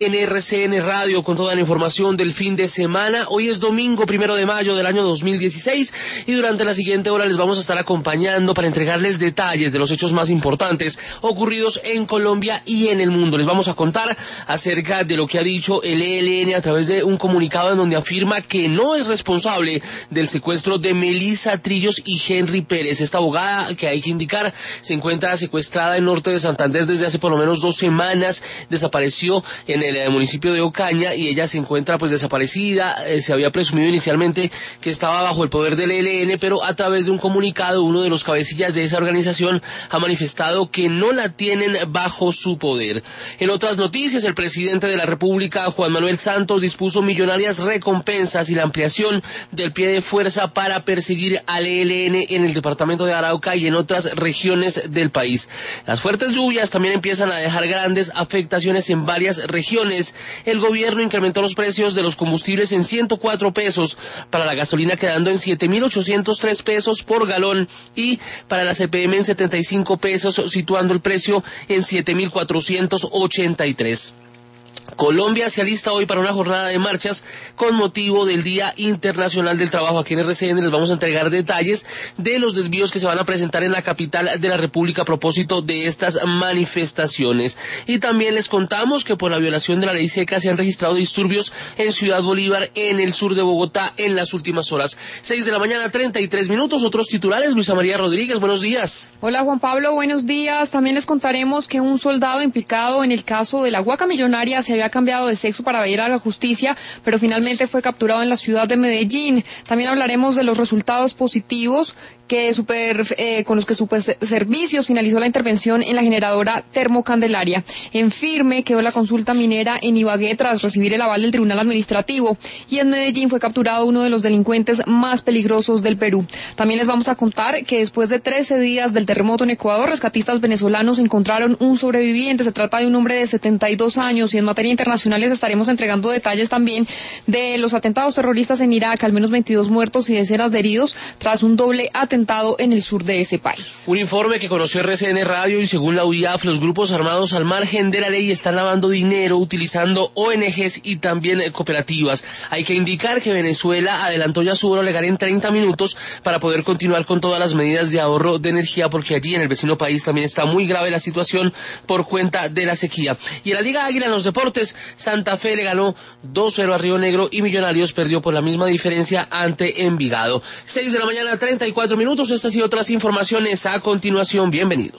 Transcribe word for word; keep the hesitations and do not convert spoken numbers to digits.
En R C N Radio con toda la información del fin de semana. Hoy es domingo primero de mayo del año dos mil dieciséis y durante la siguiente hora les vamos a estar acompañando para entregarles detalles de los hechos más importantes ocurridos en Colombia y en el mundo. Les vamos a contar acerca de lo que ha dicho el E L N a través de un comunicado en donde afirma que no es responsable del secuestro de Melissa Trillos y Henry Pérez. Esta abogada, que hay que indicar, se encuentra secuestrada en norte de Santander desde hace por lo menos dos semanas. Desapareció en el el municipio de Ocaña y ella se encuentra pues desaparecida. Eh, se había presumido inicialmente que estaba bajo el poder del E L N, pero a través de un comunicado uno de los cabecillas de esa organización ha manifestado que no la tienen bajo su poder. En otras noticias, el presidente de la República, Juan Manuel Santos, dispuso millonarias recompensas y la ampliación del pie de fuerza para perseguir al E L N en el departamento de Arauca y en otras regiones del país. Las fuertes lluvias también empiezan a dejar grandes afectaciones en varias regiones. El gobierno incrementó los precios de los combustibles en ciento cuatro pesos, para la gasolina quedando en siete mil ochocientos tres pesos por galón y para la C P M en setenta y cinco pesos, situando el precio en siete mil cuatrocientos ochenta y tres. Colombia se alista hoy para una jornada de marchas con motivo del Día Internacional del Trabajo. Aquí en R C N les vamos a entregar detalles de los desvíos que se van a presentar en la capital de la República a propósito de estas manifestaciones. Y también les contamos que por la violación de la ley seca se han registrado disturbios en Ciudad Bolívar, en el sur de Bogotá, en las últimas horas. Seis de la mañana, treinta y tres minutos. Otros titulares, Luisa María Rodríguez, buenos días. Hola Juan Pablo, buenos días. También les contaremos que un soldado implicado en el caso de la Huaca Millonaria se había cambiado de sexo para ir a la justicia, pero finalmente fue capturado en la ciudad de Medellín. También hablaremos de los resultados positivos que super, eh, con los que Superservicios finalizó la intervención en la generadora Termocandelaria. En firme quedó la consulta minera en Ibagué tras recibir el aval del Tribunal Administrativo, y en Medellín fue capturado uno de los delincuentes más peligrosos del Perú. También les vamos a contar que después de trece días del terremoto en Ecuador, rescatistas venezolanos encontraron un sobreviviente. Se trata de un hombre de setenta y dos años, y en materia internacional les estaremos entregando detalles también de los atentados terroristas en Irak, al menos veintidós muertos y decenas de heridos tras un doble atentado en el sur de ese país. Un informe que conoció R C N Radio, y según la U I A F, los grupos armados al margen de la ley están lavando dinero utilizando O N Ges y también cooperativas. Hay que indicar que Venezuela adelantó ya su hora legal en treinta minutos para poder continuar con todas las medidas de ahorro de energía, porque allí en el vecino país también está muy grave la situación por cuenta de la sequía. Y en la Liga Águila, en los deportes, Santa Fe le ganó dos cero a Río Negro y Millonarios perdió por la misma diferencia ante Envigado. Seis de la mañana, treinta y cuatro minutos. Estas y otras informaciones a continuación. Bienvenidos.